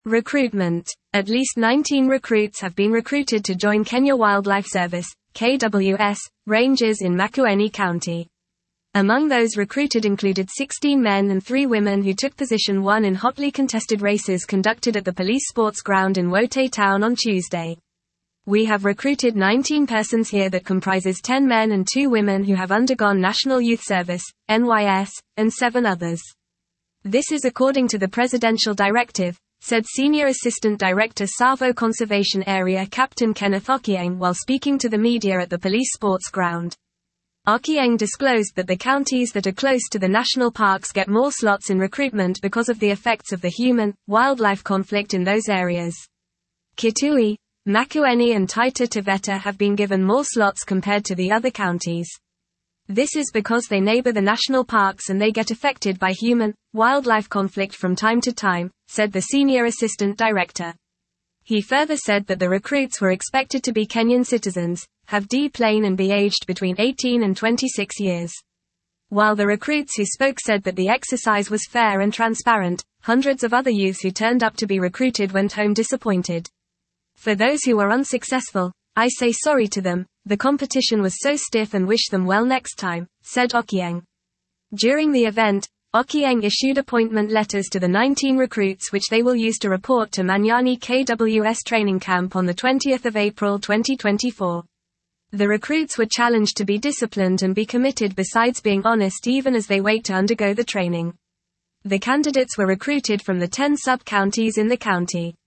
Recruitment. At least 19 recruits have been recruited to join Kenya Wildlife Service, KWS, Rangers in Makueni County. Among those recruited included 16 men and 3 women who took position 1 in hotly contested races conducted at the police sports ground in Wote Town on Tuesday. We have recruited 19 persons here that comprises 10 men and 2 women who have undergone National Youth Service, NYS, and 7 others. This is according to the presidential directive, said Senior Assistant Director Tsavo Conservation Area Captain Kenneth Okieng while speaking to the media at the police sports ground. Okieng disclosed that the counties that are close to the national parks get more slots in recruitment because of the effects of the human-wildlife conflict in those areas. Kitui, Makueni and Taita Taveta have been given more slots compared to the other counties. This is because they neighbor the national parks and they get affected by human-wildlife conflict from time to time, said the Senior Assistant Director. He further said that the recruits were expected to be Kenyan citizens, have D-plane and be aged between 18 and 26 years. While the recruits who spoke said that the exercise was fair and transparent, hundreds of other youths who turned up to be recruited went home disappointed. For those who were unsuccessful, I say sorry to them, the competition was so stiff and wish them well next time, said Okieng. During the event, Okieng issued appointment letters to the 19 recruits which they will use to report to Manyani KWS training camp on the 20th of April 2024. The recruits were challenged to be disciplined and be committed besides being honest even as they wait to undergo the training. The candidates were recruited from the 10 sub-counties in the county.